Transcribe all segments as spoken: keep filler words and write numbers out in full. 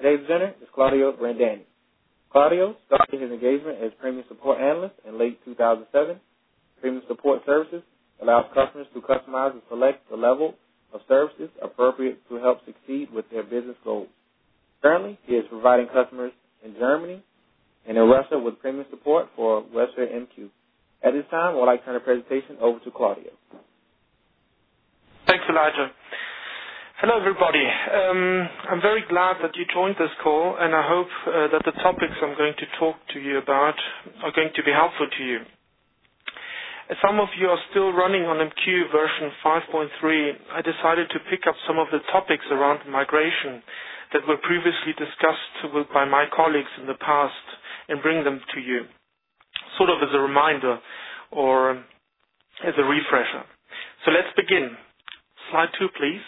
Today's presenter is Claudio Brandani. Claudio started his engagement as Premium Support Analyst in late two thousand seven. Premium Support Services allows customers to customize and select the level of services appropriate to help succeed with their business goals. Currently, he is providing customers in Germany and in Russia with premium support for WebSphere M Q. At this time, I would like to turn the presentation over to Claudio. Thanks, Elijah. Hello, everybody. Um, I'm very glad that you joined this call, and I hope uh, that the topics I'm going to talk to you about are going to be helpful to you. As some of you are still running on M Q version five point three, I decided to pick up some of the topics around migration that were previously discussed with, by my colleagues in the past and bring them to you, sort of as a reminder or um, as a refresher. So let's begin. Slide two, please.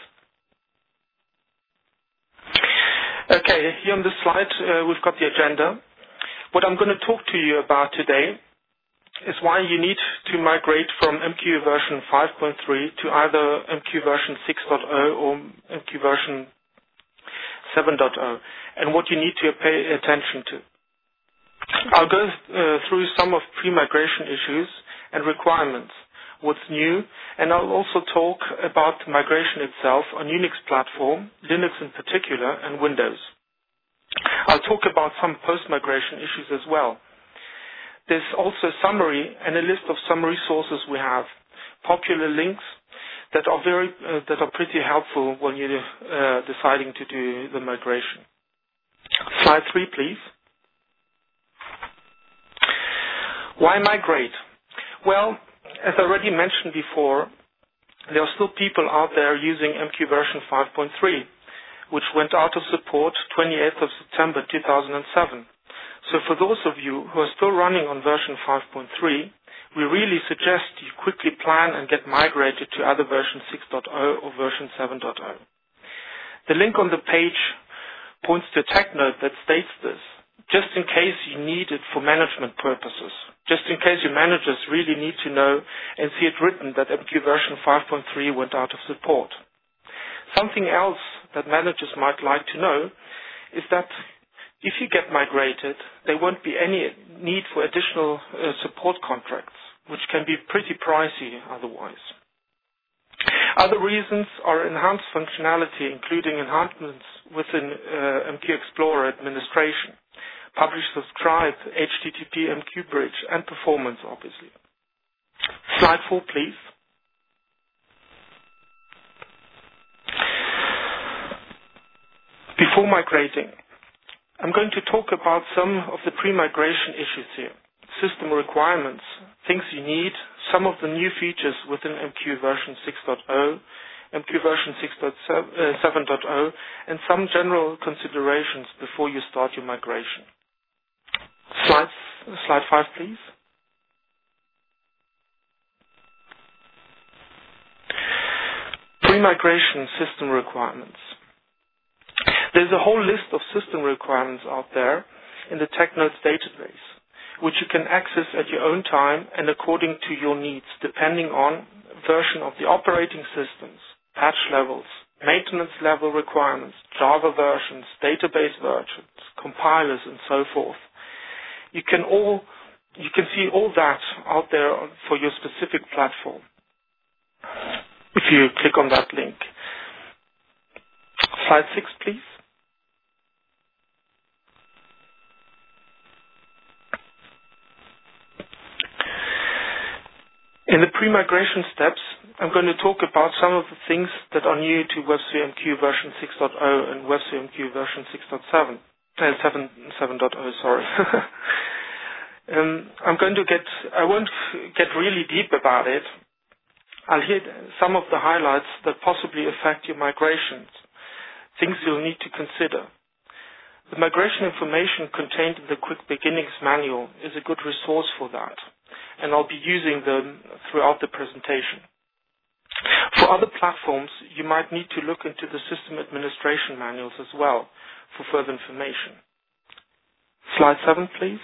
Okay, here on this slide, uh, we've got the agenda. What I'm going to talk to you about today is why you need to migrate from M Q version five point three to either M Q version six point oh or M Q version seven point oh, and what you need to pay attention to. I'll go uh, through some of pre-migration issues and requirements, what's new, and I'll also talk about the migration itself on Unix platform, Linux in particular, and Windows. I'll talk about some post-migration issues as well. There's also a summary and a list of some resources we have, popular links that are very uh, that are pretty helpful when you're uh, deciding to do the migration. Slide three, please. Why migrate? Well, as I already mentioned before, there are still people out there using M Q version five point three, which went out of support twenty-eighth of September two thousand seven. So for those of you who are still running on version five point three, we really suggest you quickly plan and get migrated to either version six point oh or version seven point oh. The link on the page points to a tech note that states this, just in case you need it for management purposes, just in case your managers really need to know and see it written that M Q version five point three went out of support. Something else that managers might like to know is that if you get migrated, there won't be any need for additional uh, support contracts, which can be pretty pricey otherwise. Other reasons are enhanced functionality, including enhancements within uh, M Q Explorer administration, publish, subscribe, H T T P M Q bridge, and performance, obviously. Slide four, please. Before migrating, I'm going to talk about some of the pre-migration issues here, system requirements, things you need, some of the new features within M Q version six point oh, M Q version seven point oh, and some general considerations before you start your migration. Slide, slide five, please. Pre-migration system requirements. There's a whole list of system requirements out there in the TechNotes database, which you can access at your own time and according to your needs, depending on version of the operating systems, patch levels, maintenance level requirements, Java versions, database versions, compilers, and so forth. You can all you can see all that out there for your specific platform if you click on that link. Slide six, please. In the pre-migration steps, I'm going to talk about some of the things that are new to WebSphere M Q version six point oh and WebSphere M Q version six point seven. Uh, seven point oh, sorry. um, I'm going to get, I won't get really deep about it. I'll hit some of the highlights that possibly affect your migrations, things you'll need to consider. The migration information contained in the Quick Beginnings Manual is a good resource for that, and I'll be using them throughout the presentation. For other platforms, you might need to look into the system administration manuals as well for further information. Slide seven, please.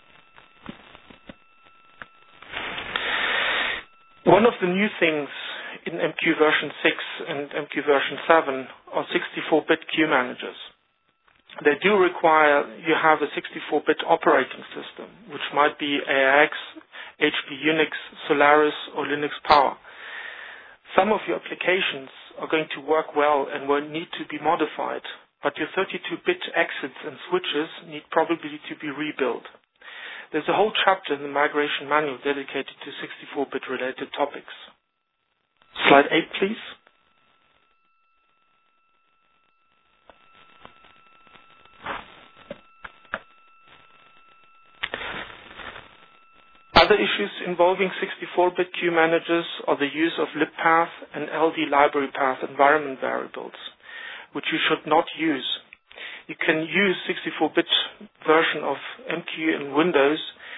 One of the new things in M Q version six and M Q version seven are sixty-four bit queue managers. They do require you have a sixty-four bit operating system, which might be A I X, H P Unix, Solaris, or Linux Power. Some of your applications are going to work well and will need to be modified, but your thirty-two bit exits and switches need probably to be rebuilt. There's a whole chapter in the migration manual dedicated to sixty-four bit related topics. Slide eight, please. Other issues involving sixty-four bit queue managers are the use of libpath and L D library path environment variables, which you should not use. You can use sixty-four bit version of M Q in Windows,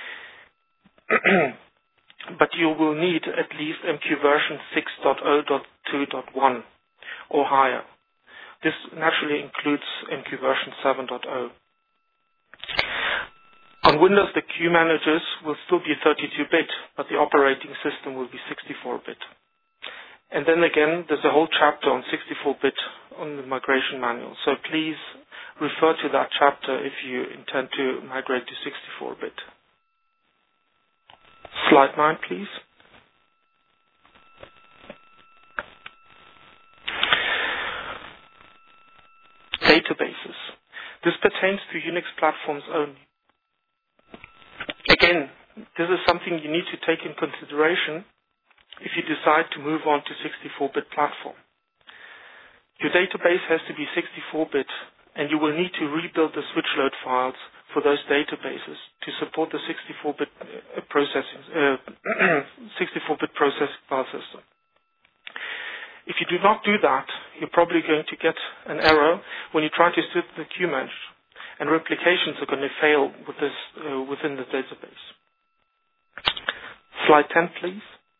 but you will need at least M Q version six point zero point two point one or higher. This naturally includes M Q version seven point zero. On Windows, the queue managers will still be thirty-two bit, but the operating system will be sixty-four bit. And then again, there's a whole chapter on sixty-four bit on the migration manual. So please refer to that chapter if you intend to migrate to sixty-four bit. Slide nine, please. Databases. This pertains to Unix platforms only. Again, this is something you need to take in consideration if you decide to move on to sixty-four bit platform. Your database has to be sixty-four bit, and you will need to rebuild the switch load files for those databases to support the sixty-four bit processing, uh, sixty-four bit processing file system. If you do not do that, you're probably going to get an error when you try to set the queue manager, and replications are going to fail with this, uh, within the database. Slide ten, please.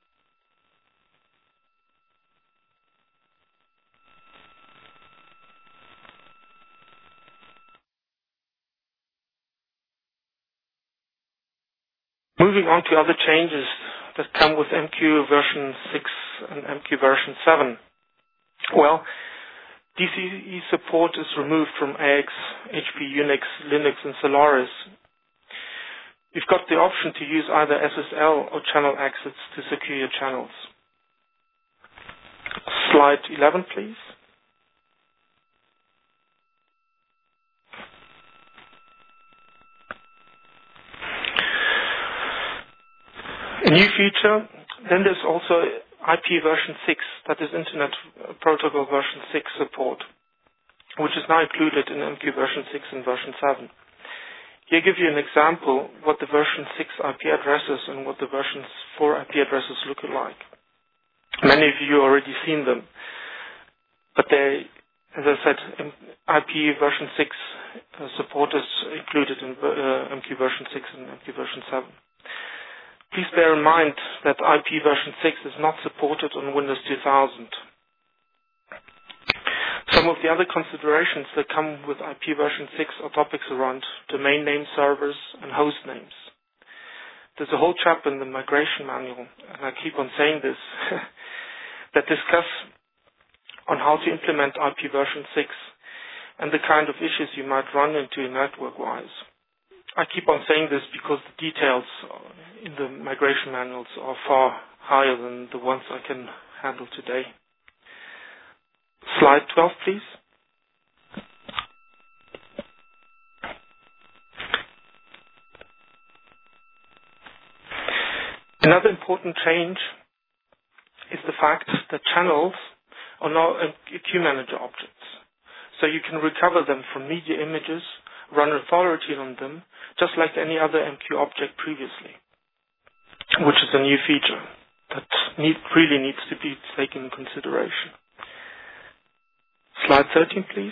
Moving on to other changes that come with M Q version six and M Q version seven. Well, D C E support is removed from A I X, H P Unix, Linux, and Solaris. You've got the option to use either S S L or channel exits to secure your channels. Slide eleven, please. A new feature, then there's also I P version six, that is Internet Protocol version six support, which is now included in M Q version six and version seven. Here I give you an example what the version six I P addresses and what the version four I P addresses look like. Many of you already seen them, but they, as I said, I P version six uh, support is included in uh, M Q version six and M Q version seven. Please bear in mind that I P version six is not supported on Windows two thousand. Some of the other considerations that come with I P version six are topics around domain name servers and host names. There's a whole chapter in the migration manual, and I keep on saying this, that discuss on how to implement I P version six and the kind of issues you might run into network-wise. I keep on saying this because the details in the migration manuals are far higher than the ones I can handle today. Slide twelve, please. Another important change is the fact that channels are now queue manager objects. So you can recover them from media images, run authority on them, just like any other M Q object previously, which is a new feature that need, really needs to be taken into consideration. Slide thirteen, please.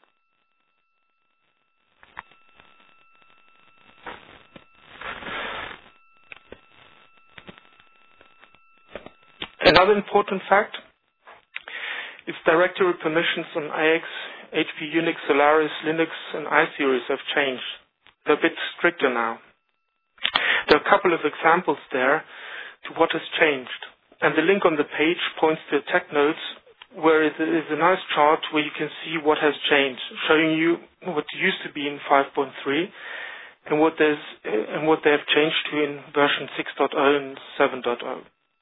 Another important fact is directory permissions on I X, H P Unix, Solaris, Linux, and iSeries have changed. They're a bit stricter now. There are a couple of examples there to what has changed. And the link on the page points to tech notes, where it is a nice chart where you can see what has changed, showing you what used to be in five point three and what there's and what they have changed to in version six point zero and seven point zero.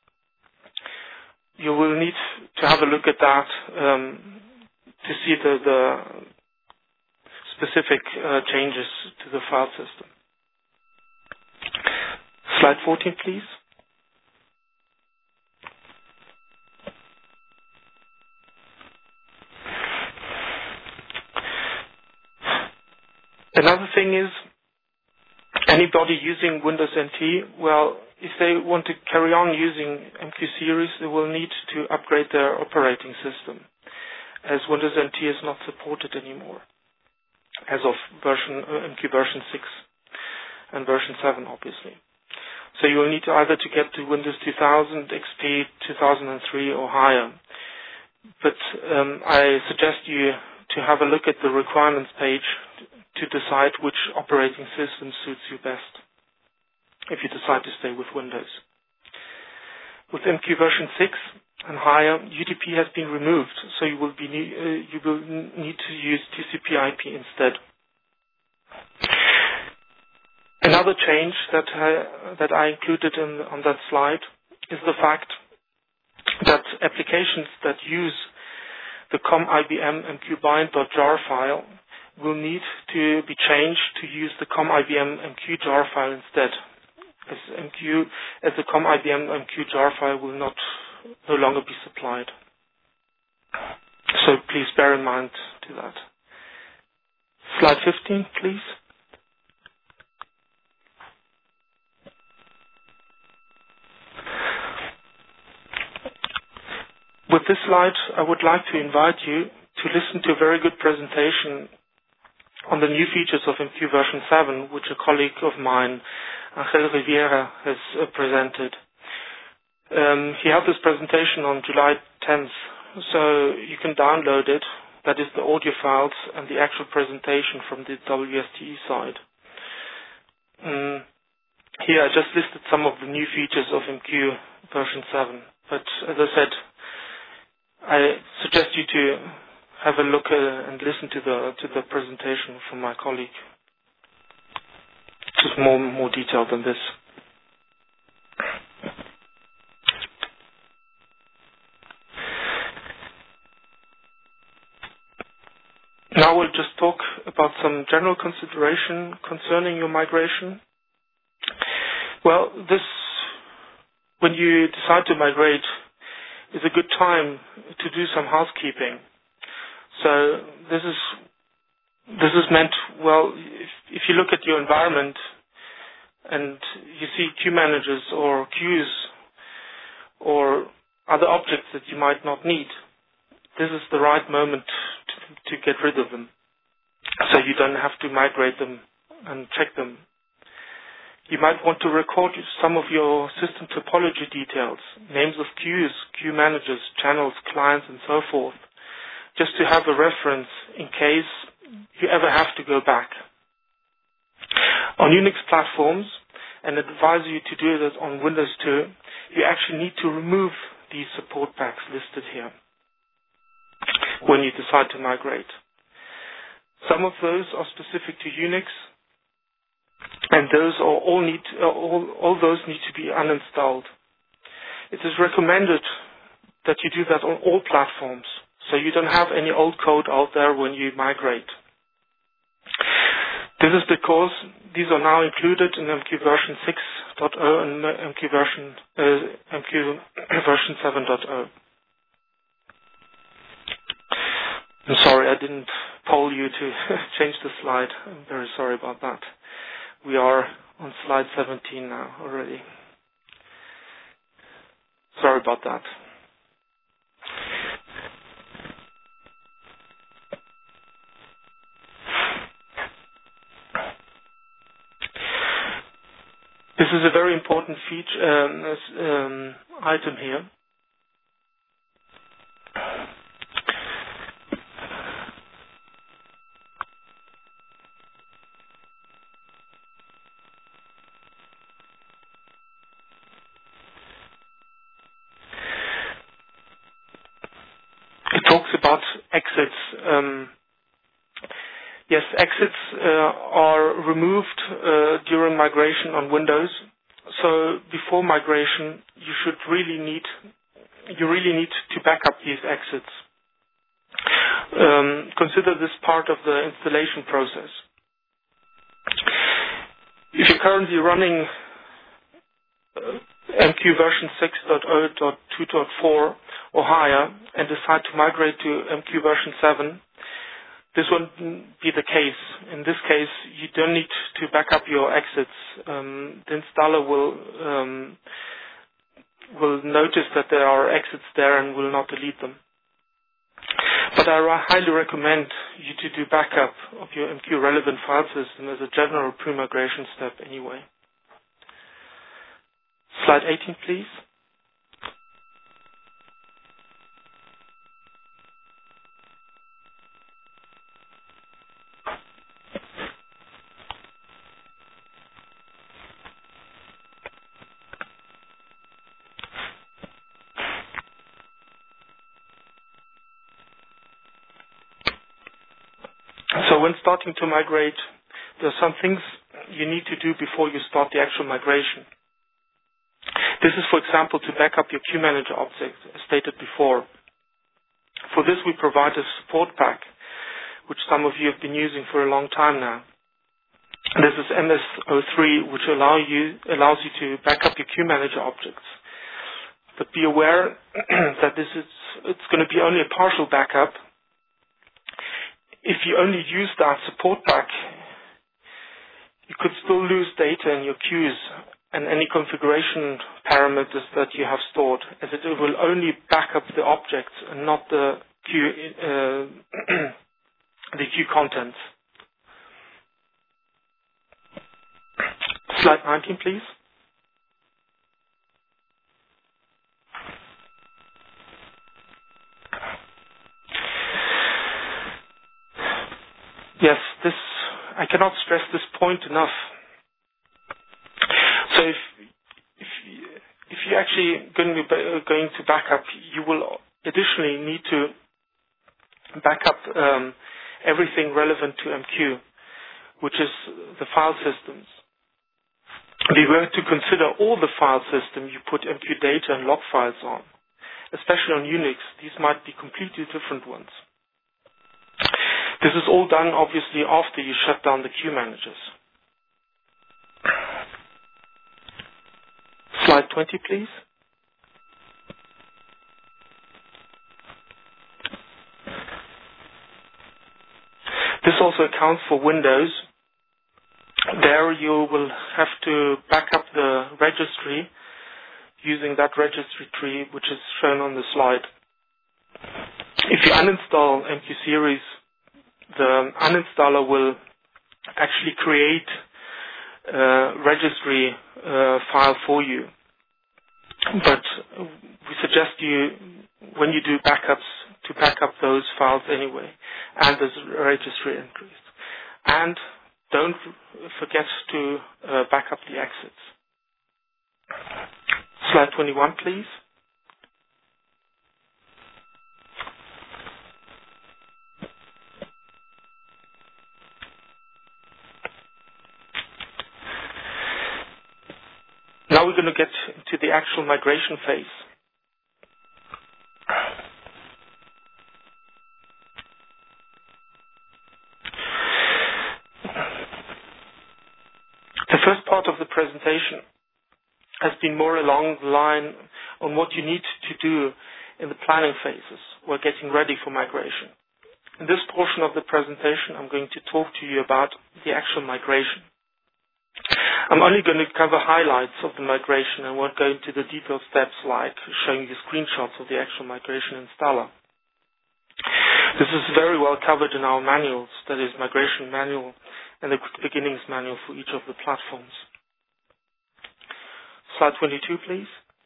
You will need to have a look at that um, to see the, the specific uh, changes to the file system. Slide fourteen, please. Another thing is, anybody using Windows N T, well, if they want to carry on using M Q series, they will need to upgrade their operating system, as Windows N T is not supported anymore, as of version uh, M Q version six and version seven, obviously. So you will need to either to get to Windows two thousand, X P two thousand three or higher. But um, I suggest you to have a look at the requirements page to decide which operating system suits you best if you decide to stay with Windows. With M Q version six and higher, U D P has been removed, so you will, be, uh, you will need to use T C P I P instead. Another change that I, that I included in, on that slide is the fact that applications that use the com I B M mqbind.jar file will need to be changed to use the com I B M mqjar file instead, as M Q, as the com I B M mqjar file will not no longer be supplied. So please bear in mind to that. Slide fifteen, please. With this slide, I would like to invite you to listen to a very good presentation on the new features of M Q version seven, which a colleague of mine, Angel Riviera, has uh, presented. Um, he held this presentation on July tenth, so you can download it. That is the audio files and the actual presentation from the W S T E side. Um, here I just listed some of the new features of M Q version seven, but as I said, I suggest you to have a look uh, and listen to the to the presentation from my colleague. It's more more detailed than this. Now we'll just talk about some general consideration concerning your migration. Well, this, when you decide to migrate, is a good time to do some housekeeping. So this is this is meant, well, if, if you look at your environment and you see queue managers or queues or other objects that you might not need, this is the right moment to, to get rid of them, so you don't have to migrate them and check them. You might want to record some of your system topology details, names of queues, queue managers, channels, clients, and so forth, just to have a reference in case you ever have to go back. On Unix platforms, and I advise you to do that on Windows too, you actually need to remove these support packs listed here when you decide to migrate. Some of those are specific to Unix, and those are all need uh, all, all those need to be uninstalled. It is recommended that you do that on all platforms, so you don't have any old code out there when you migrate. This is because these are now included in M Q version six point zero and M Q version uh, M Q version seven point zero. I'm sorry, I didn't poll you to change the slide. I'm very sorry about that. We are on slide seventeen now already. Sorry about that. This is a very important feature um, um, item here. um, yes, exits uh, are removed uh, during migration on Windows. So before migration, you should really need you really need to back up these exits. Um, consider this part of the installation process. If you're currently running uh, M Q version six point zero point two point four or higher and decide to migrate to M Q version seven, this won't be the case. In this case, you don't need to back up your exits. Um, the installer will um, will notice that there are exits there and will not delete them. But I highly recommend you to do backup of your M Q relevant file system as a general pre-migration step anyway. Slide eighteen, please. So when starting to migrate, there are some things you need to do before you start the actual migration. This is, for example, to back up your Q Manager object, as stated before. For this, we provide a support pack, which some of you have been using for a long time now. This is M S zero three, which allow you, allows you to back up your Q Manager objects. But be aware that this is it's going to be only a partial backup. If you only use that support pack, you could still lose data in your queues and any configuration parameters that you have stored, as it will only back up the objects and not the queue, uh, the queue contents. Slide nineteen, please. Yes, this I cannot stress this point enough. So if if you, if you're actually going to be going to backup, you will additionally need to back up um, everything relevant to M Q, which is the file systems. If you were to consider all the file system you put M Q data and log files on, especially on Unix, these might be completely different ones. This is all done, obviously, after you shut down the queue managers. Slide twenty, please. This also accounts for Windows. There you will have to back up the registry using that registry tree, which is shown on the slide. If you uninstall M Q series, the uninstaller will actually create a registry uh, file for you. But we suggest you, when you do backups, to back up those files anyway, and the registry entries. And don't forget to uh, back up the exits. Slide twenty-one, please. Now we're going to get to the actual migration phase. The first part of the presentation has been more along the line on what you need to do in the planning phases while getting ready for migration. In this portion of the presentation, I'm going to talk to you about the actual migration. I'm only going to cover highlights of the migration and won't go into the detailed steps like showing you screenshots of the actual migration installer. This is very well covered in our manuals, that is migration manual and the beginnings manual for each of the platforms. Slide twenty-two, please.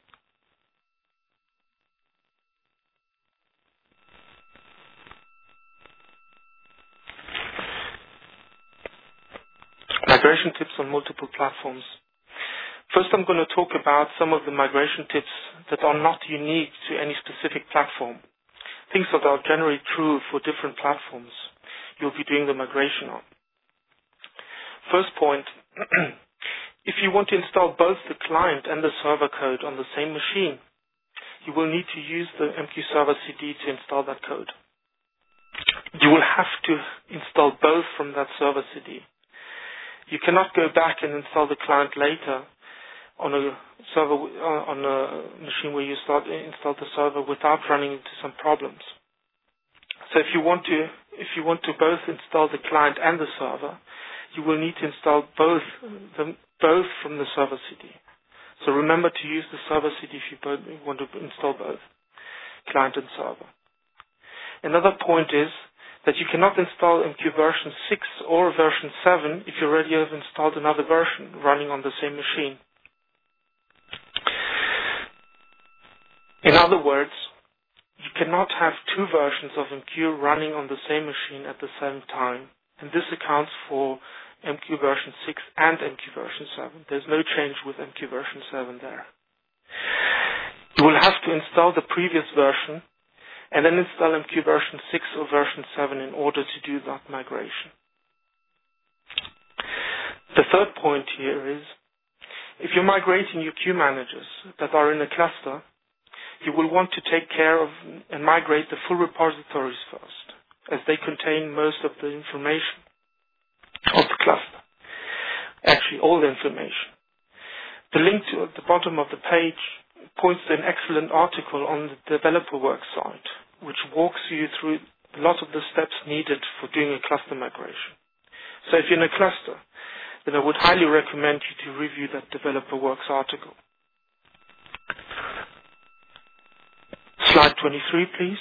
Migration tips on multiple platforms. First, I'm going to talk about some of the migration tips that are not unique to any specific platform. things that are generally true for different platforms you'll be doing the migration on. First point, if you want to install both the client and the server code on the same machine, you will need to use the M Q Server C D to install that code. You will have to install both from that server C D. You cannot go back and install the client later on a server on a machine where you start install the server without running into some problems. So if you want to if you want to both install the client and the server, you will need to install both them both from the server C D. So remember to use the server C D if you both want to install both client and server. Another point is that you cannot install M Q version six or version seven if you already have installed another version running on the same machine. In other words, you cannot have two versions of M Q running on the same machine at the same time, and this accounts for M Q version six and M Q version seven. There's no change with M Q version seven there. You will have to install the previous version and then install M Q version six or version seven in order to do that migration. The third point here is, if you're migrating your queue managers that are in a cluster, you will want to take care of and migrate the full repositories first, as they contain most of the information of the cluster. Actually, all the information. The link to at the bottom of the page points to an excellent article on the developer work site, which walks you through a lot of the steps needed for doing a cluster migration. So if you're in a cluster, then I would highly recommend you to review that developer works article. Slide twenty-three, please.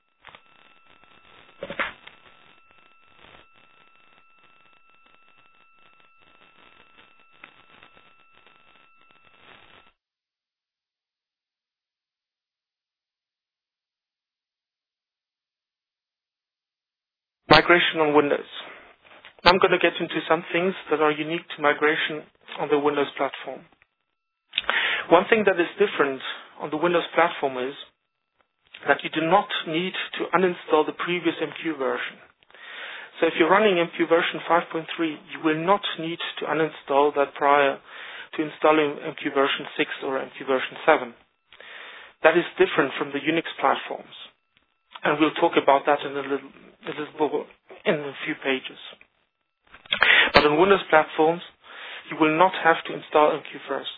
Migration on Windows. I'm going to get into some things that are unique to migration on the Windows platform. One thing that is different on the Windows platform is that you do not need to uninstall the previous M Q version. So if you're running M Q version five point three, you will not need to uninstall that prior to installing M Q version six or M Q version seven. That is different from the Unix platforms. And we'll talk about that in a little, a little in a few pages. But on Windows platforms, you will not have to install M Q first.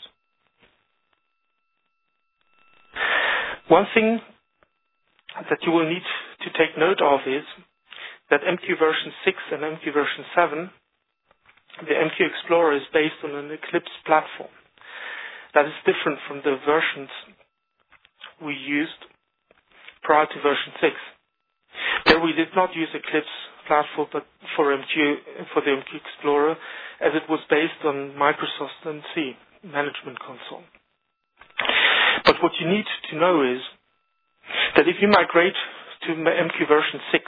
One thing that you will need to take note of is that M Q version six and M Q version seven, the M Q Explorer is based on an Eclipse platform. That is different from the versions we used prior to version six. There we did not use Eclipse platform but for M Q for the M Q Explorer, as it was based on Microsoft M C Management Console. But what you need to know is that if you migrate to M Q version six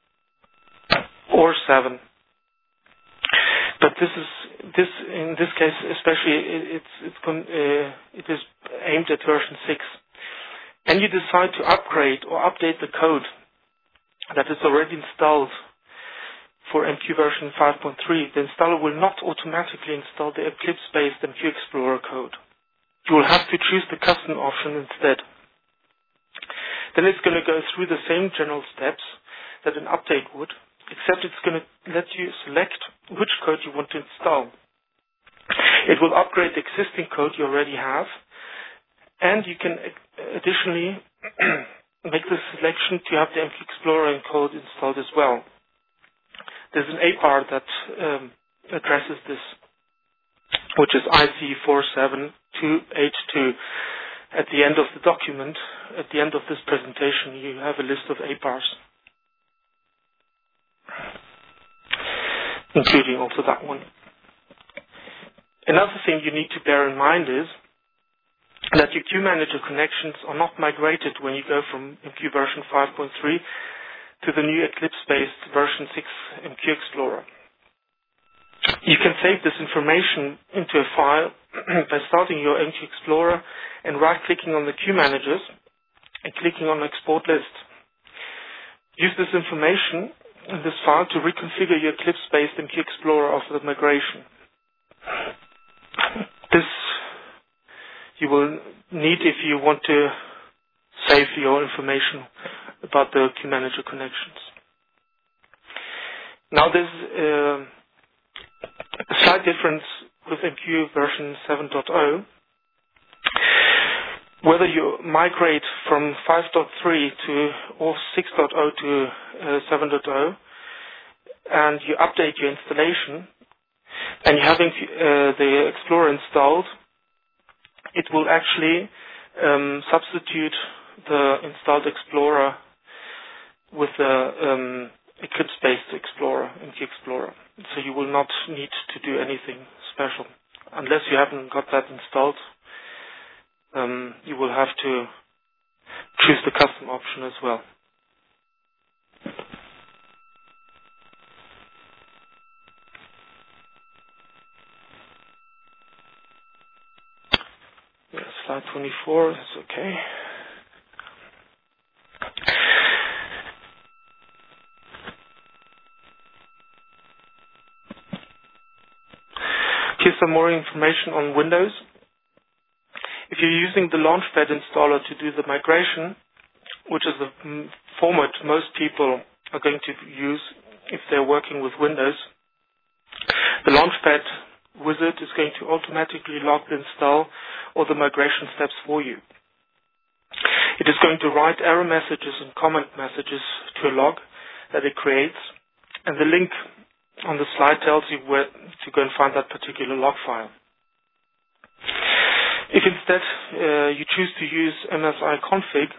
or seven, but this is this in this case especially it's it's uh, it is aimed at version six, and you decide to upgrade or update the code that is already installed for M Q version five point three, the installer will not automatically install the Eclipse-based M Q Explorer code. You will have to choose the custom option instead. Then it's going to go through the same general steps that an update would, except it's going to let you select which code you want to install. It will upgrade the existing code you already have, and you can additionally make the selection to have the M Q Explorer code installed as well. There's an A P R that um, addresses this, which is I C four seven two eight two. At the end of the document, at the end of this presentation, you have a list of A P Rs, including also that one. Another thing you need to bear in mind is that your queue manager connections are not migrated when you go from M Q version five point three to the new Eclipse-based version six M Q Explorer. You can save this information into a file by starting your M Q Explorer and right-clicking on the queue managers and clicking on Export List. use this information in this file to reconfigure your Eclipse-based M Q Explorer after the migration. This you will need if you want to save your information about the QManager connections. Now there's uh, a slight difference with M Q version seven point oh. Whether you migrate from five point three to or six point oh to uh, seven point oh and you update your installation and you're having uh, the Explorer installed, it will actually um, substitute the installed Explorer with the um, Eclipse-based Explorer, M Q Explorer. So you will not need to do anything special. Unless you haven't got that installed, um, you will have to choose the custom option as well. Yeah, slide twenty-four is okay. Here's some more information on Windows. If you're using the Launchpad installer to do the migration, which is the format most people are going to use if they're working with Windows, the Launchpad wizard is going to automatically log the install or the migration steps for you. It is going to write error messages and comment messages to a log that it creates, and the link on the slide tells you where to go and find that particular log file. If instead uh, you choose to use M S I config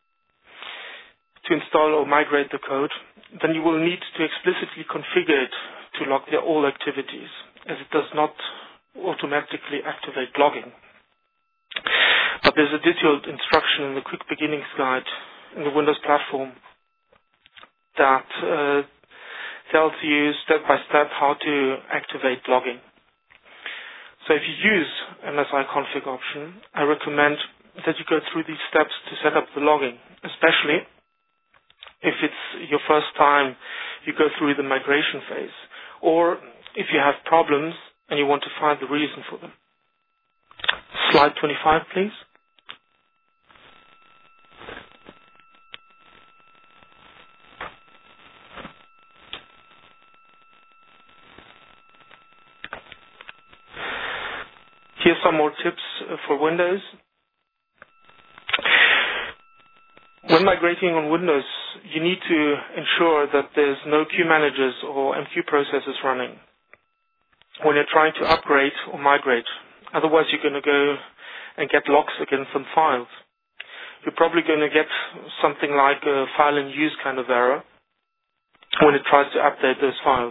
to install or migrate the code, then you will need to explicitly configure it to log the all activities, as it does not automatically activate logging. But there's a detailed instruction in the quick beginnings guide in the Windows platform that uh, tells you step by step how to activate logging. So if you use M S I config option, I recommend that you go through these steps to set up the logging, especially if it's your first time you go through the migration phase, or if you have problems and you want to find the reason for them. Slide twenty-five, please. Here's some more tips for Windows. When migrating on Windows, you need to ensure that there's no QManagers or M Q processes running when you're trying to upgrade or migrate. Otherwise, you're going to go and get locks against some files. You're probably going to get something like a file in use kind of error when it tries to update those files.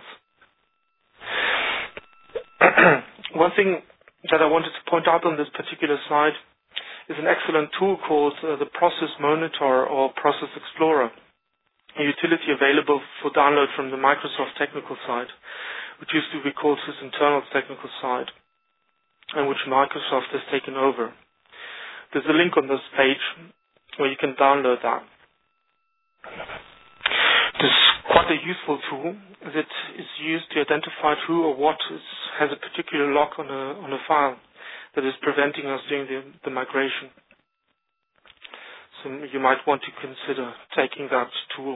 One thing that I wanted to point out on this particular slide is an excellent tool called uh, the Process Monitor or Process Explorer, a utility available for download from the Microsoft technical side, which used to be called Sys Internal's technical side, and which Microsoft has taken over. There's a link on this page where you can download that. This is quite a useful tool, as it is used to identify who or what is, has a particular lock on a, on a file that is preventing us doing the, the migration. So you might want to consider taking that tool.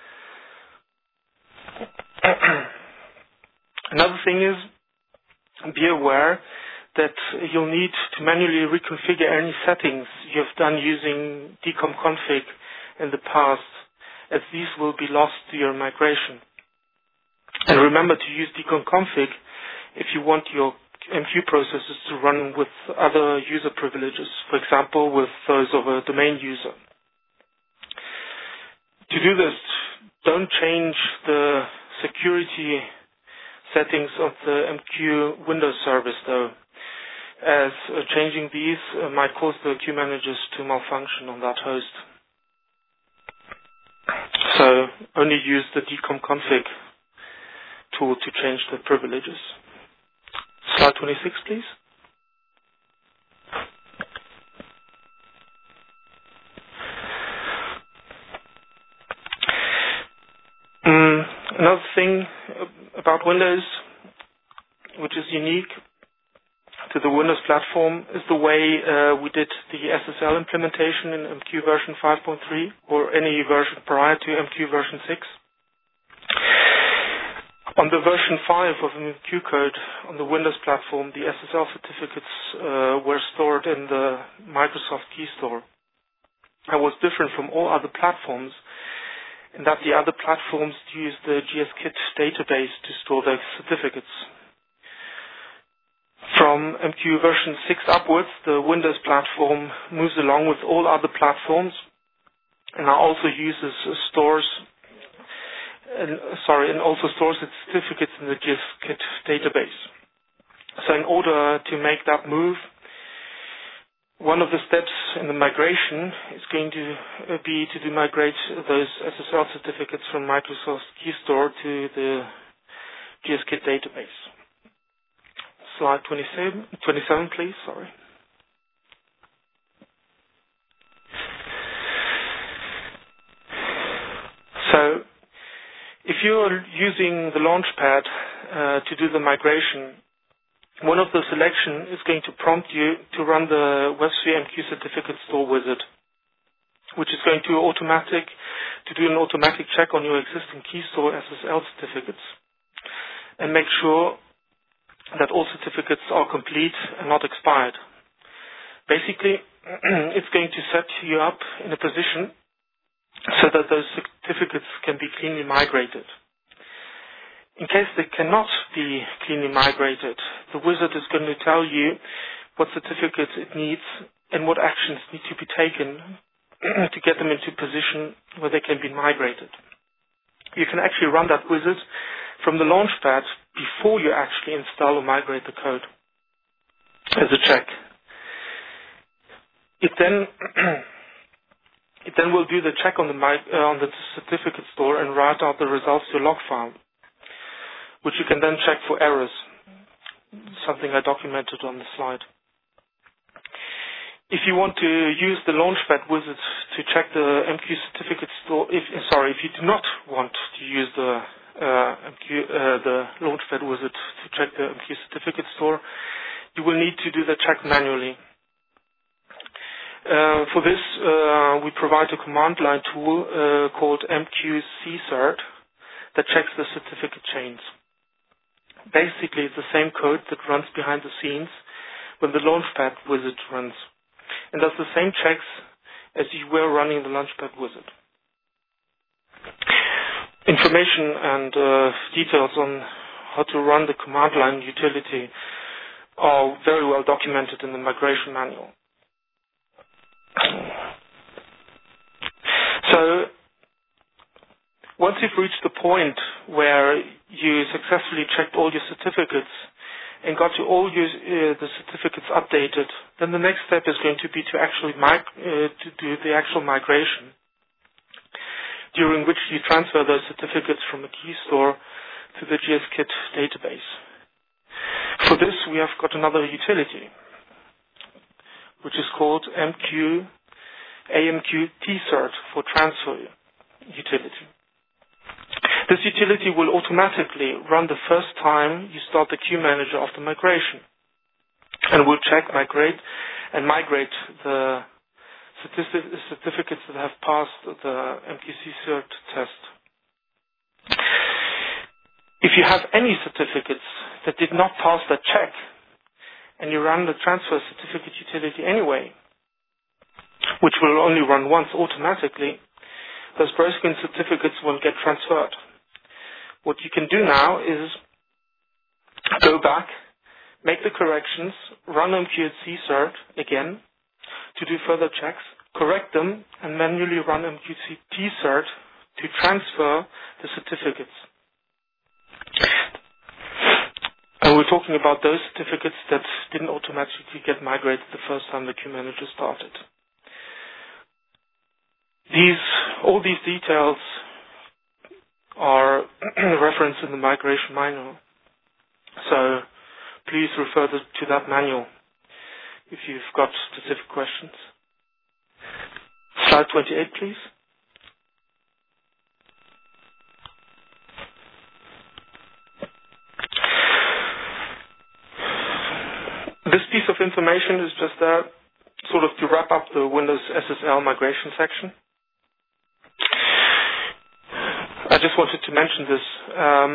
Another thing is, be aware that you'll need to manually reconfigure any settings you have done using dcomconfig in the past, as these will be lost to your migration. And remember to use dcomconfig if you want your M Q processes to run with other user privileges, for example, with those of a domain user. To do this, don't change the security settings of the M Q Windows service, though, as uh, changing these uh, might cause the QManagers to malfunction on that host. So only use the dcomconfig tool to change the privileges. Slide twenty-six, please. Another thing about Windows, which is unique to the Windows platform, is the way uh, we did the S S L implementation in M Q version five point three or any version prior to M Q version six. On the version five of M Q code on the Windows platform, the S S L certificates uh, were stored in the Microsoft Key Store. That was different from all other platforms in that the other platforms use the G S Kit database to store their certificates. From M Q version six upwards, the Windows platform moves along with all other platforms and now also uses uh, stores and, sorry, and also stores its certificates in the G S Kit database. So in order to make that move, one of the steps in the migration is going to uh, be to do migrate those S S L certificates from Microsoft Key Store to the G S Kit database. Slide twenty-seven, twenty-seven, please, sorry. So, if you're using the Launchpad uh, to do the migration, one of the selections is going to prompt you to run the WebSphere M Q Certificate Store Wizard, which is going to automatic to do an automatic check on your existing Key Store S S L certificates and make sure that all certificates are complete and not expired. Basically, it's going to set you up in a position so that those certificates can be cleanly migrated. In case they cannot be cleanly migrated, the wizard is going to tell you what certificates it needs and what actions need to be taken to get them into a position where they can be migrated. You can actually run that wizard from the Launchpad before you actually install or migrate the code as a check. It then it then will do the check on the uh, on the certificate store and write out the results to a log file, which you can then check for errors, something I documented on the slide. If you want to use the Launchpad wizard to check the M Q certificate store, if sorry, if you do not want to use the uh, M Q, uh, the Launchpad wizard to check the M Q certificate store, you will need to do the check manually. Uh, for this, uh, we provide a command line tool uh, called M Q C cert that checks the certificate chains. Basically, it's the same code that runs behind the scenes when the Launchpad wizard runs, and does the same checks as you were running the Launchpad wizard. Information and uh, details on how to run the command line utility are very well documented in the migration manual. So, once you've reached the point where you successfully checked all your certificates and got to all your, uh, the certificates updated, then the next step is going to be to actually mig- uh, to do the actual migration, during which you transfer those certificates from the Key Store to the G S Kit database. For this, we have got another utility, which is called M Q A M Q T cert for transfer utility. This utility will automatically run the first time you start the queue manager of the migration, and will check, migrate, and migrate the certificates that have passed the M Q C cert test. If you have any certificates that did not pass that check, and you run the transfer certificate utility anyway, which will only run once automatically, those broken certificates won't get transferred. What you can do now is go back, make the corrections, run M Q C cert again to do further checks, correct them, and manually run M Q C T cert to transfer the certificates. And we're talking about those certificates that didn't automatically get migrated the first time the queue manager started. These, all these details are referenced in the migration manual. So please refer to that manual if you've got specific questions. Slide twenty-eight, please. This piece of information is just there sort of to wrap up the Windows S S L migration section. I just wanted to mention this. Um,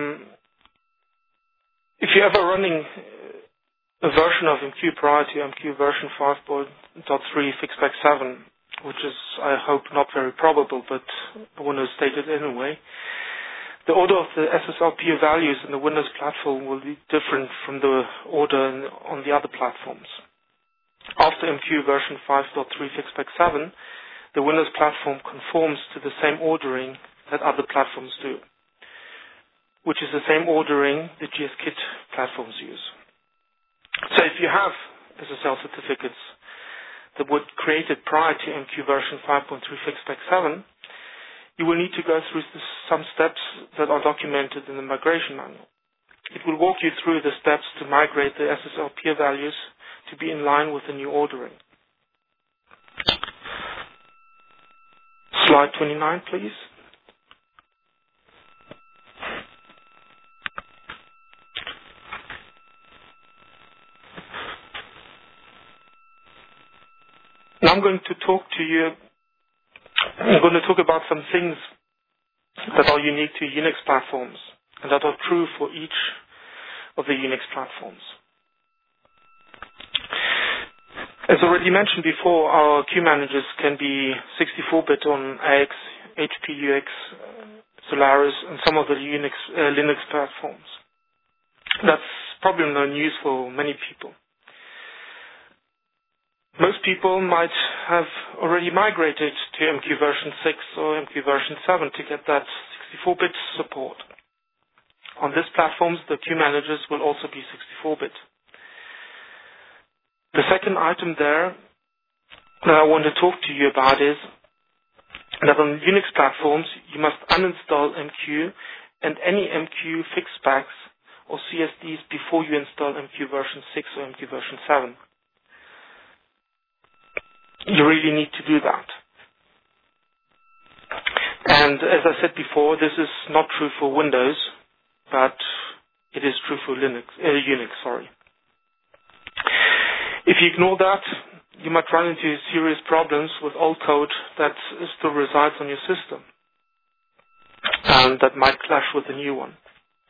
if you're ever running a version of M Q prior to M Q version five point three Fixpak seven, which is, I hope, not very probable, but I want to state it anyway, the order of the S S L P values in the Windows platform will be different from the order in, on the other platforms. After M Q version five point three Fixpak seven, the Windows platform conforms to the same ordering that other platforms do, which is the same ordering the G S Kit platforms use. So if you have S S L certificates that were created prior to M Q version five point three Fixpak seven, you will need to go through some steps that are documented in the migration manual. It will walk you through the steps to migrate the S S L P values to be in line with the new ordering. Slide twenty-nine, please. Now I'm going to talk to you, I'm going to talk about some things that are unique to Unix platforms and that are true for each of the Unix platforms. As already mentioned before, our queue managers can be sixty-four bit on A X, H P U X, Solaris, and some of the Unix, uh, Linux platforms. That's probably no news for many people. Most people might have already migrated to M Q version six or M Q version seven to get that sixty-four bit support. On these platforms, the queue managers will also be sixty-four bit. The second item there that I want to talk to you about is that on Unix platforms, you must uninstall M Q and any M Q fixpacks or C S Ds before you install M Q version six or M Q version seven. You really need to do that. And as I said before, this is not true for Windows, but it is true for Linux, uh, Unix, sorry. If you ignore that, you might run into serious problems with old code that still resides on your system, and that might clash with the new one.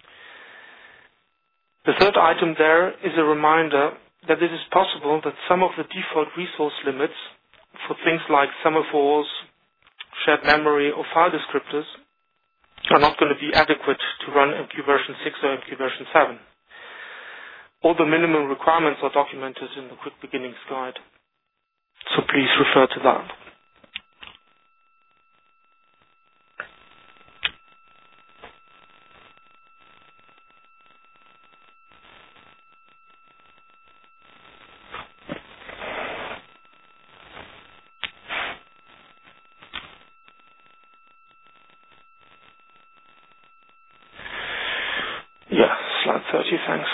The third item there is a reminder that it is possible that some of the default resource limits for things like semaphores, shared memory, or file descriptors are not going to be adequate to run M Q version six or M Q version seven. All the minimum requirements are documented in the Quick Beginnings Guide, so please refer to that. Yeah, slide thirty, thanks.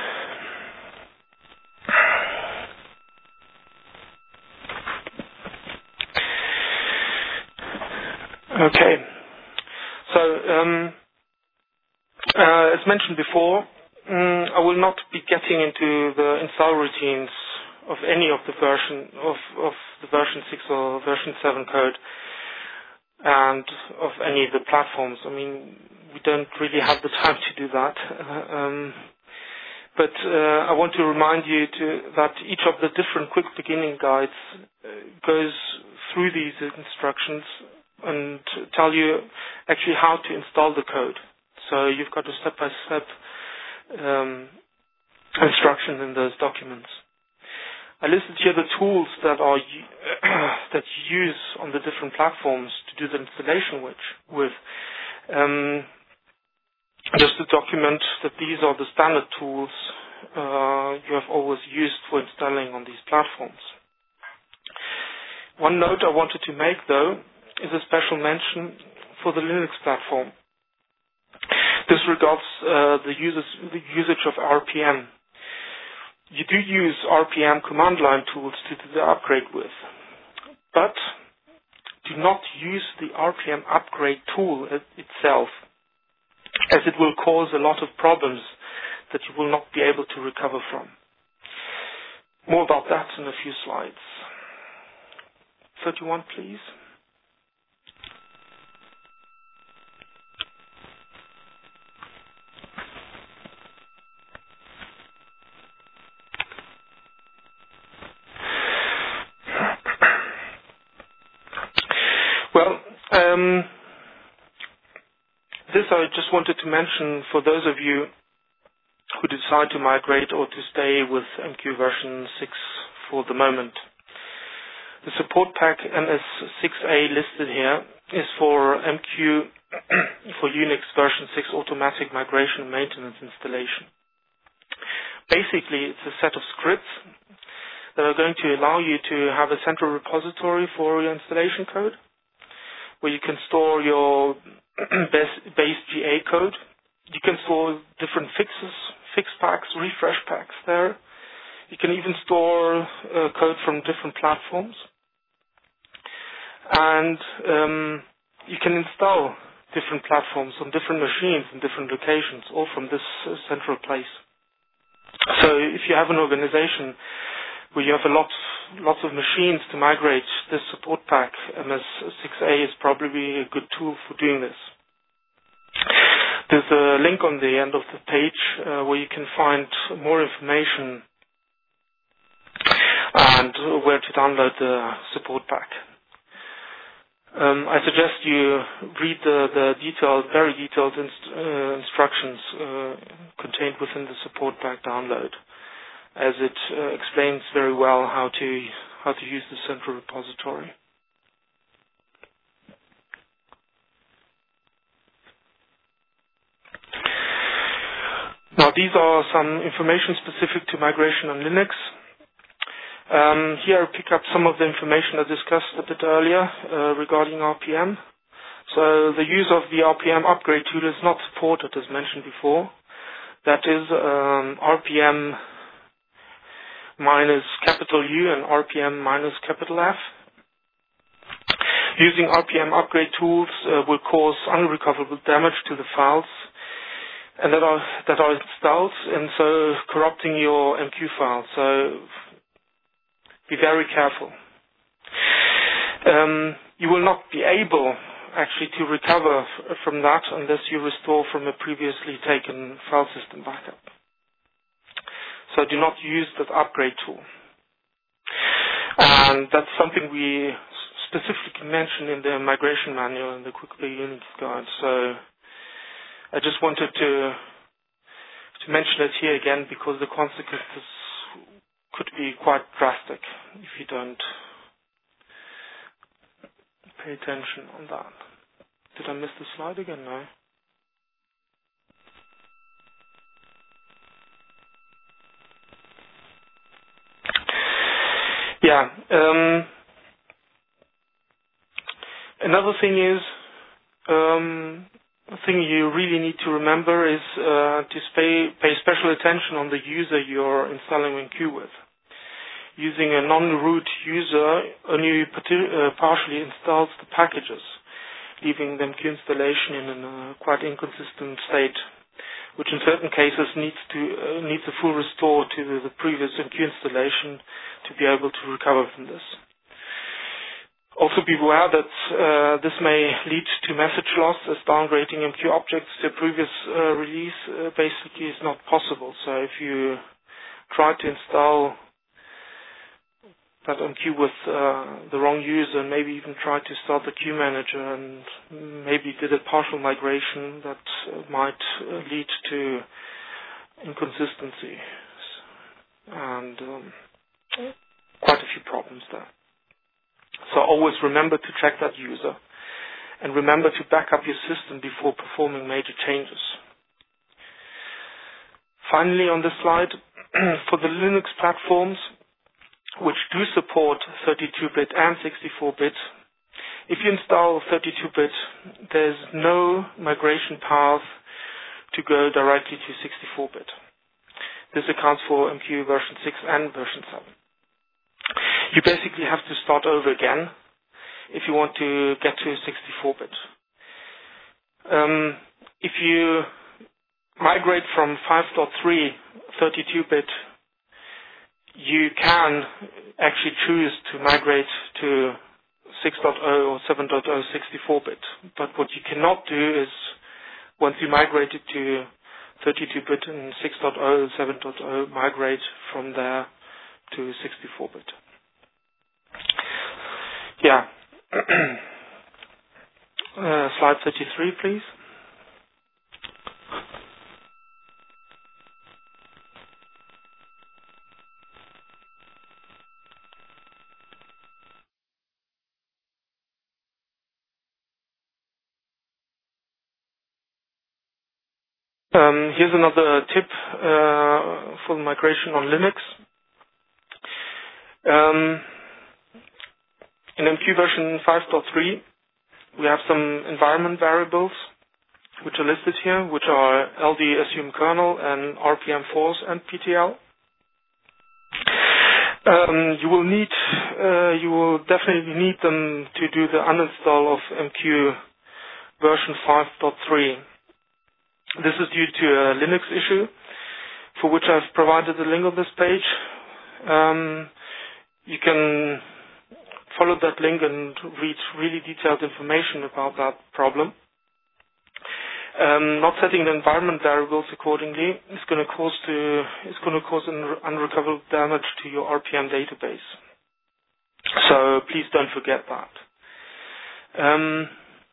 Okay, so um, uh, as mentioned before, um, I will not be getting into the install routines of any of the version of, of the version six or version seven code and of any of the platforms. I mean, we don't really have the time to do that. Uh, um, but uh, I want to remind you to, that each of the different Quick Beginning Guides uh, goes through these instructions and tell you actually how to install the code. So you've got a step-by-step um, instruction in those documents. I listed here the tools that are that you use on the different platforms to do the installation with. with. Um, just to document that these are the standard tools uh, you have always used for installing on these platforms. One note I wanted to make, though, is a special mention for the Linux platform. This regards uh, the, uses, the usage of R P M. You do use R P M command line tools to do the upgrade with, but do not use the R P M upgrade tool itself, as it will cause a lot of problems that you will not be able to recover from. More about that in a few slides. thirty-one, please. Well, um, this I just wanted to mention for those of you who decide to migrate or to stay with M Q version six for the moment. The support pack M S six A listed here is for M Q for Unix version six automatic migration and maintenance installation. Basically, it's a set of scripts that are going to allow you to have a central repository for your installation code, where you can store your base, base G A code. You can store different fixes, fix packs, refresh packs there. You can even store uh, code from different platforms. And um, you can install different platforms on different machines in different locations, all from this uh, central place. So if you have an organization where you have a lot, lots of machines to migrate, this support pack M S six A is probably a good tool for doing this. There's a link on the end of the page uh, where you can find more information and where to download the support pack. Um, I suggest you read the, the detailed, very detailed inst uh, instructions uh, contained within the support pack download, as it uh, explains very well how to how to use the central repository. Now, these are some information specific to migration on Linux. Um, here I pick up some of the information I discussed a bit earlier uh, regarding R P M. So the use of the R P M upgrade tool is not supported, as mentioned before. That is um, R P M minus capital U and R P M minus capital F. Using R P M upgrade tools uh, will cause unrecoverable damage to the files and that are that are installed, and so corrupting your M Q file. So be very careful. Um, you will not be able actually to recover f from that unless you restore from a previously taken file system backup. So do not use that upgrade tool. And that's something we specifically mention in the migration manual in the Quickly Unix guide. So I just wanted to to mention it here again because the consequences could be quite drastic if you don't pay attention on that. Did I miss the slide again? No. Yeah. Um, another thing is, um, a thing you really need to remember is uh, to pay, pay special attention on the user you're installing M Q with. Using a non-root user only uh, partially installs the packages, leaving the M Q installation in a quite inconsistent state, which in certain cases needs to uh, needs a full restore to the, the previous M Q installation to be able to recover from this. Also be aware that uh, this may lead to message loss, as downgrading M Q objects to a previous uh, release uh, basically is not possible. So if you try to install that M Q with uh, the wrong user, and maybe even try to start the queue manager and maybe did a partial migration, that uh, might uh, lead to inconsistencies and um, quite a few problems there. So always remember to check that user and remember to back up your system before performing major changes. Finally on this slide, for the Linux platforms which do support thirty-two bit and sixty-four bit, if you install thirty-two bit, there's no migration path to go directly to sixty-four bit. This accounts for M Q version six and version seven. You basically have to start over again if you want to get to sixty-four bit. Um, if you migrate from five point three thirty-two bit, you can actually choose to migrate to six point oh or seven point oh sixty-four bit. But what you cannot do is, once you migrated to thirty-two bit and six point oh, seven point oh, migrate from there to sixty-four bit. Yeah. uh, slide thirty-three, please. Um, here's another tip uh, for the migration on Linux. Um, in M Q version five point three, we have some environment variables which are listed here, which are L D assume kernel and R P M force and P T L. Um, you will need, uh, you will definitely need them to do the uninstall of M Q version five point three. This is due to a Linux issue, for which I've provided a link on this page. Um, you can follow that link and read really detailed information about that problem. Um, not setting the environment variables accordingly is going to cause to is going to cause un unrecoverable damage to your R P M database. So please don't forget that. Um,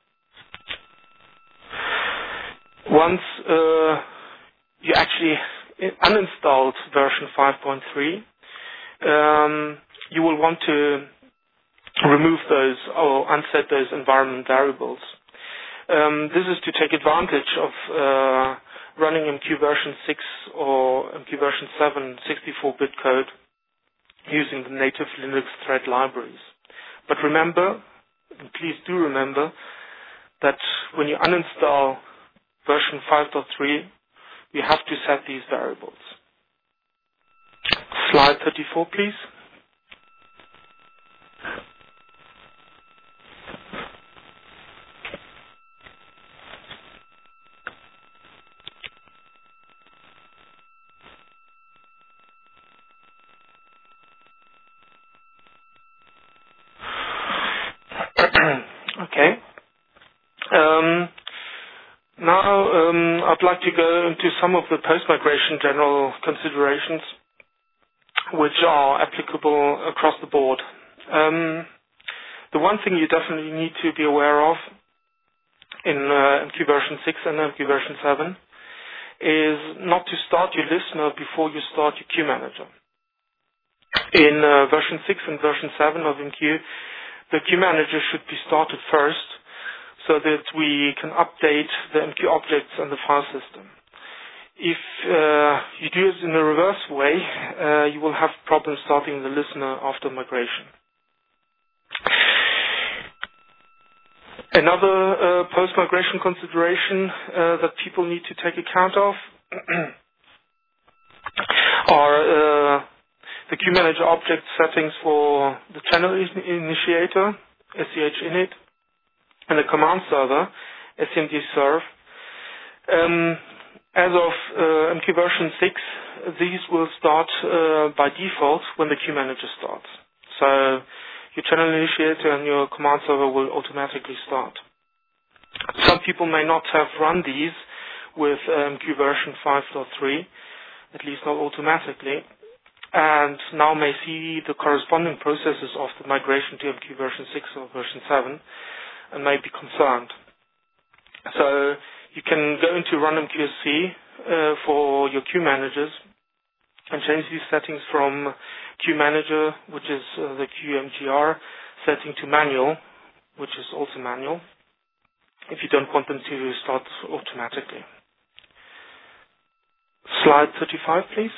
once uh, you actually uninstalled version five point three, um, you will want to remove those or unset those environment variables. Um, this is to take advantage of uh, running M Q version six or M Q version seven sixty-four bit code using the native Linux thread libraries. But remember, and please do remember, that when you uninstall version five point three, you have to set these variables. Slide thirty-four, please. Okay. Um, now um, I'd like to go into some of the post-migration general considerations which are applicable across the board. Um, the one thing you definitely need to be aware of in uh, M Q version six and M Q version seven is not to start your listener before you start your queue manager. In uh, version six and version seven of M Q, the queue manager should be started first so that we can update the M Q objects and the file system. If uh, you do it in a reverse way, uh, you will have problems starting the listener after migration. Another uh, post-migration consideration uh, that people need to take account of are uh, the queue manager object settings for the channel initiator, S C H init, and the command server, S C M D serve. Um, as of uh, M Q version six, these will start uh, by default when the queue manager starts. So your channel initiator and your command server will automatically start. Some people may not have run these with uh, M Q version five point three, at least not automatically, and now may see the corresponding processes of the migration to M Q version six or version seven and may be concerned. So you can go into Run M Q S C uh, for your queue managers and change these settings from queue manager, which is uh, the Q M G R setting, to manual, which is also manual, if you don't want them to start automatically. Slide thirty-five, please.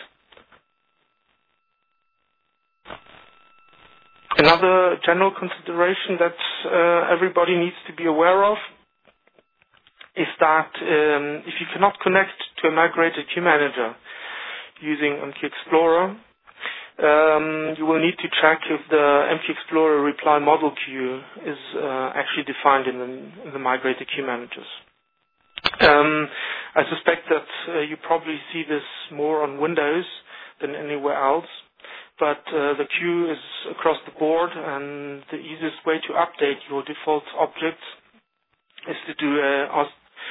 Another general consideration that uh, everybody needs to be aware of is that um, if you cannot connect to a migrated queue manager using M Q Explorer, um, you will need to check if the M Q Explorer reply model queue is uh, actually defined in the, in the migrated queue managers. Um, I suspect that uh, you probably see this more on Windows than anywhere else, but uh, the queue is across the board, and the easiest way to update your default objects is to do a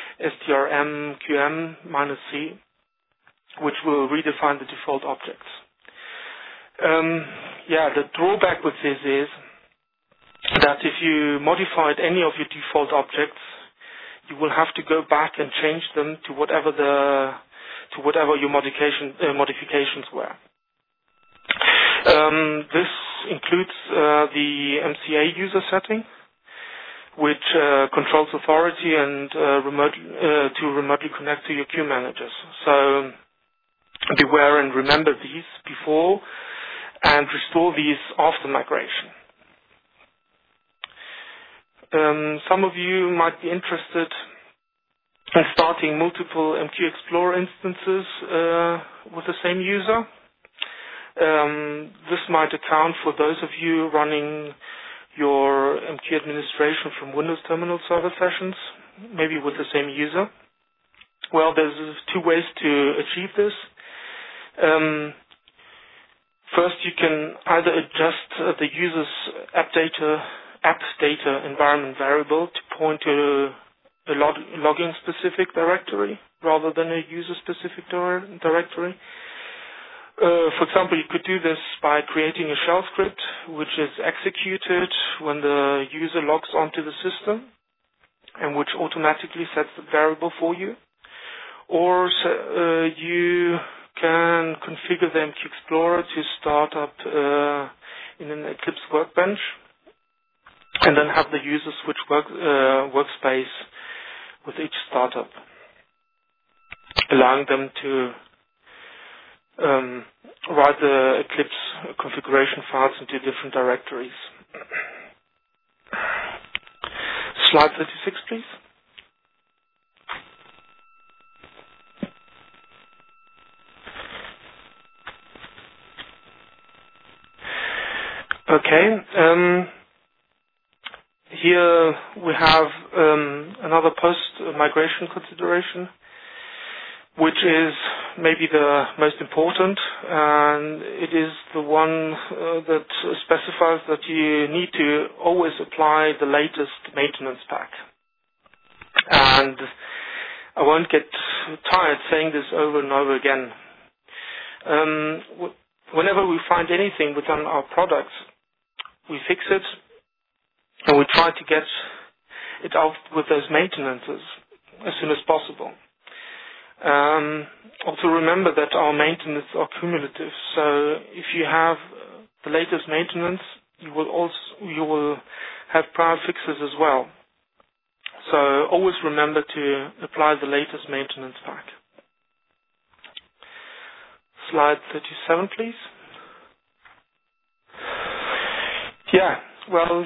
strm-qm-c, which will redefine the default objects. Um, yeah, the drawback with this is that if you modified any of your default objects, you will have to go back and change them to whatever the to whatever your modification uh, modifications were. Um, this includes uh, the M C A user setting, which uh, controls authority and uh, remote, uh, to remotely connect to your queue managers. So beware and remember these before and restore these after migration. Um, some of you might be interested in starting multiple M Q Explorer instances uh, with the same user. Um, this might account for those of you running your M Q administration from Windows Terminal Server sessions, maybe with the same user. Well, there's two ways to achieve this. Um, first, you can either adjust uh, the user's app data, app data environment variable to point to a log logging specific directory rather than a user specific directory. Uh, for example, you could do this by creating a shell script which is executed when the user logs onto the system and which automatically sets the variable for you. Or uh, you can configure the M Q Explorer to start up uh, in an Eclipse workbench and then have the user switch work, uh, workspace with each startup, allowing them to Um, write the Eclipse configuration files into different directories. Slide thirty-six, please. Okay. Um, here we have um, another post-migration consideration, which is maybe the most important, and it is the one uh, that specifies that you need to always apply the latest maintenance pack. And I won't get tired saying this over and over again. Um, w whenever we find anything within our products, we fix it, and we try to get it out with those maintenances as soon as possible. Um, also remember that our maintenance are cumulative, so if you have the latest maintenance, you will also you will have prior fixes as well. So always remember to apply the latest maintenance pack. Slide thirty-seven, please. Yeah, well,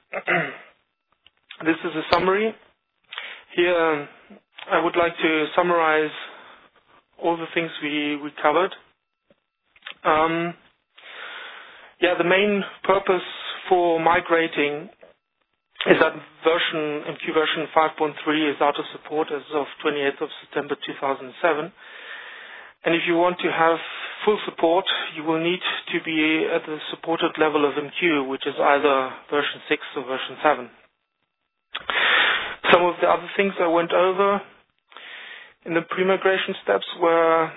this is a summary. Here I would like to summarize all the things we, we covered. Um, yeah, the main purpose for migrating is that version M Q version five point three is out of support as of twenty-eighth of September two thousand seven. And if you want to have full support, you will need to be at the supported level of M Q, which is either version six or version seven. Some of the other things I went over in the pre-migration steps were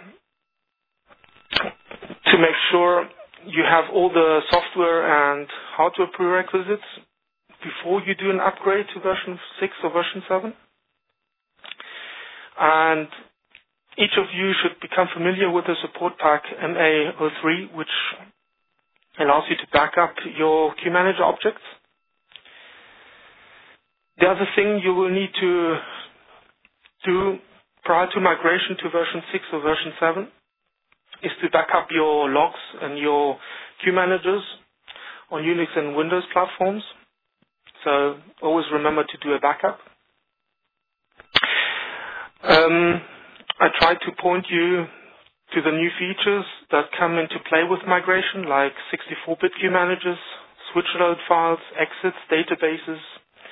to make sure you have all the software and hardware prerequisites before you do an upgrade to version six or version seven. And each of you should become familiar with the support pack M A zero three, which allows you to back up your queue manager objects. The other thing you will need to do prior to migration to version six or version seven is to back up your logs and your queue managers on Unix and Windows platforms. So always remember to do a backup. Um, I tried to point you to the new features that come into play with migration, like sixty-four bit queue managers, switch load files, exits, databases,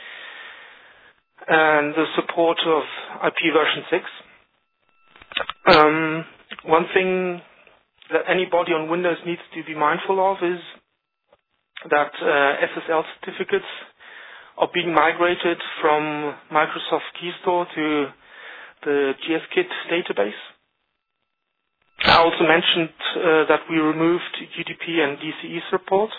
and the support of I P version six. Um, one thing that anybody on Windows needs to be mindful of is that uh, S S L certificates are being migrated from Microsoft Keystore to the G S Kit database. I also mentioned uh, that we removed U D P and D C E support.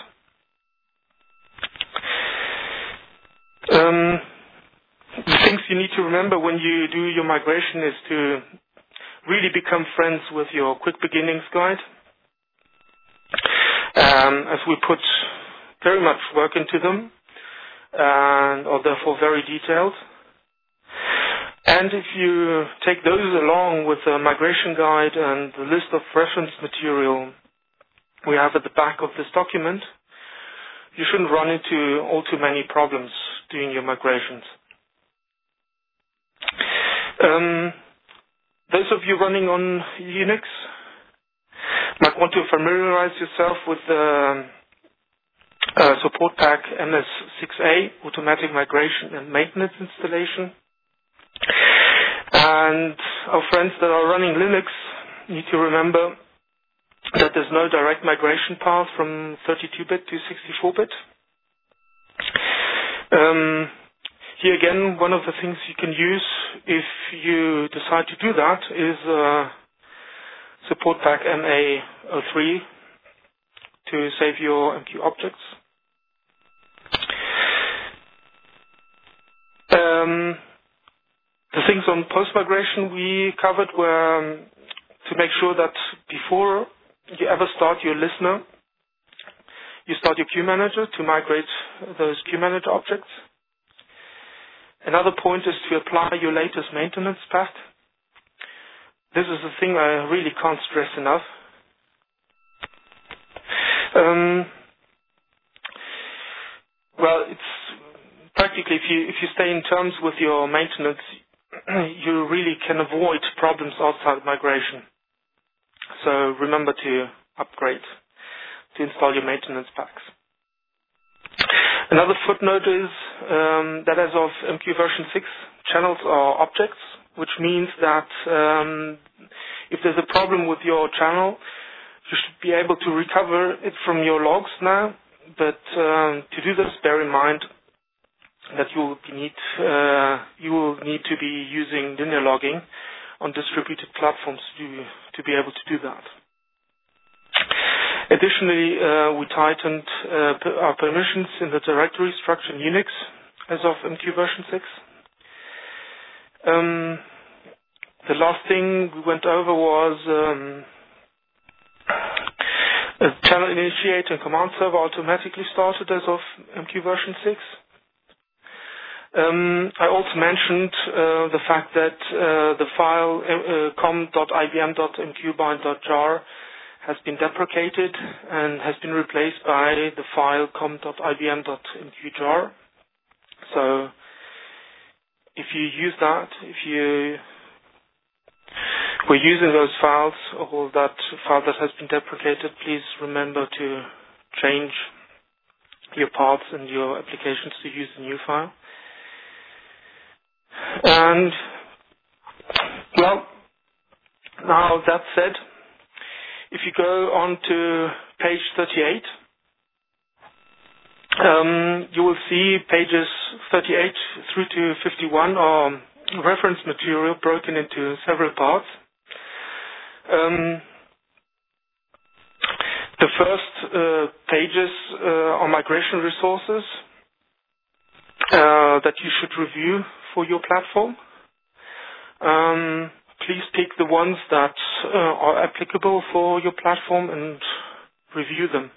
Um, the things you need to remember when you do your migration is to really become friends with your Quick Beginnings guide, um, as we put very much work into them and are therefore very detailed. And if you take those along with the migration guide and the list of reference material we have at the back of this document, you shouldn't run into all too many problems doing your migrations. Um, those of you running on Unix might want to familiarize yourself with the uh, support pack M S six A, Automatic Migration and Maintenance Installation. And our friends that are running Linux need to remember that there's no direct migration path from thirty-two bit to sixty-four bit. Um, here again, one of the things you can use if you decide to do that is uh, support pack M A zero three to save your M Q objects. Um, the things on post-migration we covered were um, to make sure that before you ever start your listener, you start your queue manager to migrate those queue manager objects. Another point is to apply your latest maintenance path. This is a thing I really can't stress enough. Um, well, it's practically if you if you stay in terms with your maintenance, you really can avoid problems outside migration. So remember to upgrade, to install your maintenance packs. Another footnote is um, that as of M Q version six, channels are objects, which means that um, if there's a problem with your channel, you should be able to recover it from your logs now. But um, to do this, bear in mind that you will need uh, you will need to be using linear logging on distributed platforms to to be able to do that. Additionally, uh, we tightened uh, our permissions in the directory structure in Unix as of M Q version six. Um, the last thing we went over was um, a channel initiate and command server automatically started as of M Q version six. Um, I also mentioned uh, the fact that uh, the file uh, com dot I B M dot M Q bind dot jar has been deprecated and has been replaced by the file com dot I B M dot M Q jar. So if you use that, if you were using those files or that file that has been deprecated, please remember to change your paths and your applications to use the new file. And, well, now that said, if you go on to page thirty-eight, um, you will see pages thirty-eight through to fifty-one are reference material broken into several parts. Um, the first uh, pages uh, are migration resources uh, that you should review for your platform. Um, please pick the ones that uh, are applicable for your platform and review them.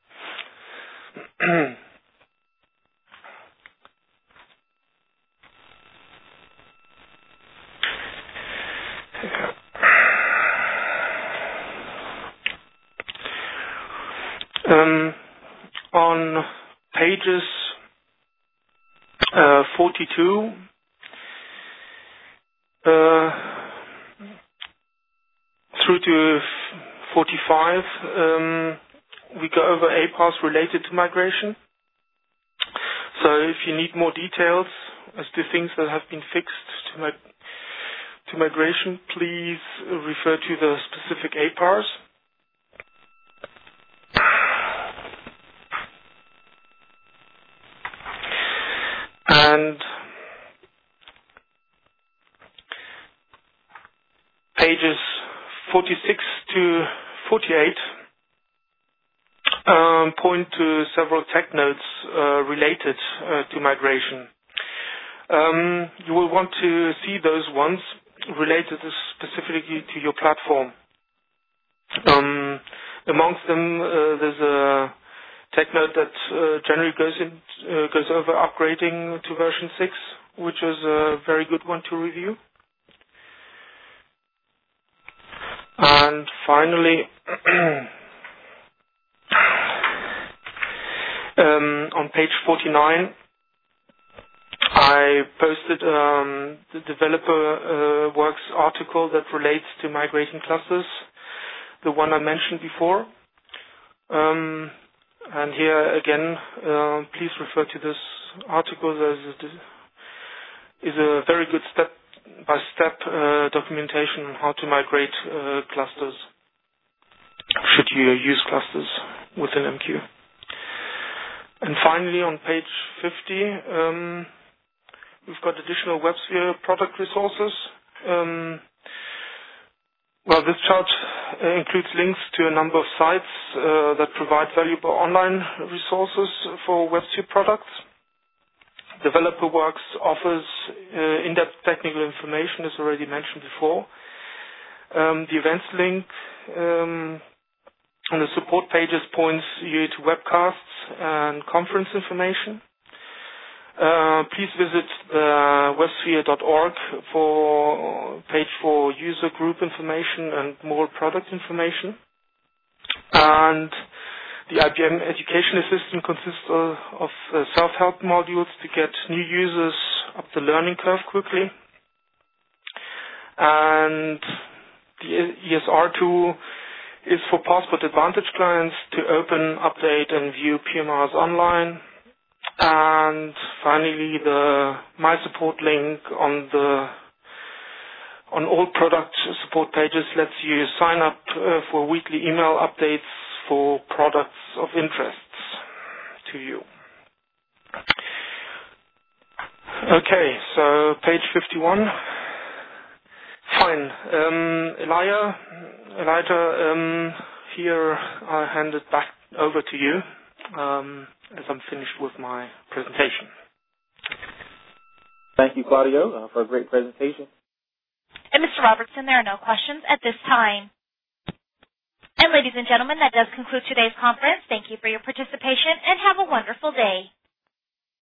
um, on pages uh, forty-two, Uh, through to forty-five, um, we go over A P A s related to migration. So if you need more details as to things that have been fixed to, mig to migration, please refer to the specific A P A s. forty-six to forty-eight um, point to several tech notes uh, related uh, to migration. Um, you will want to see those ones related specifically to your platform. Um, amongst them, uh, there's a tech note that uh, generally goes in, uh, goes over upgrading to version six, which is a very good one to review. And finally, um, on page forty-nine, I posted um, the developer uh, works article that relates to migrating clusters, the one I mentioned before. Um, and here again, uh, please refer to this article. There is a very good step-by-step uh, documentation on how to migrate uh, clusters, should you use clusters within M Q. And finally, on page fifty, um, we've got additional WebSphere product resources. Um, well, this chart uh, includes links to a number of sites uh, that provide valuable online resources for WebSphere products. DeveloperWorks offers uh, in-depth technical information, as already mentioned before. Um, the events link um, on the support pages points you to webcasts and conference information. Uh, please visit the websphere dot org for page for user group information and more product information. And the I B M Education Assistant consists of, of uh, self-help modules to get new users up the learning curve quickly. And the E S R tool is for Passport Advantage clients to open, update, and view P M Rs online. And finally, the My Support link on the on all product support pages lets you sign up uh, for weekly email updates for products of interest to you. Okay, so page fifty-one. Fine. Um, Elijah, Elijah, um, here I hand it back over to you. Um, as I'm finished with my presentation. Thank you, Claudio, uh, for a great presentation. And Mister Robertson, there are no questions at this time. And ladies and gentlemen, that does conclude today's conference. Thank you for your participation and have a wonderful day.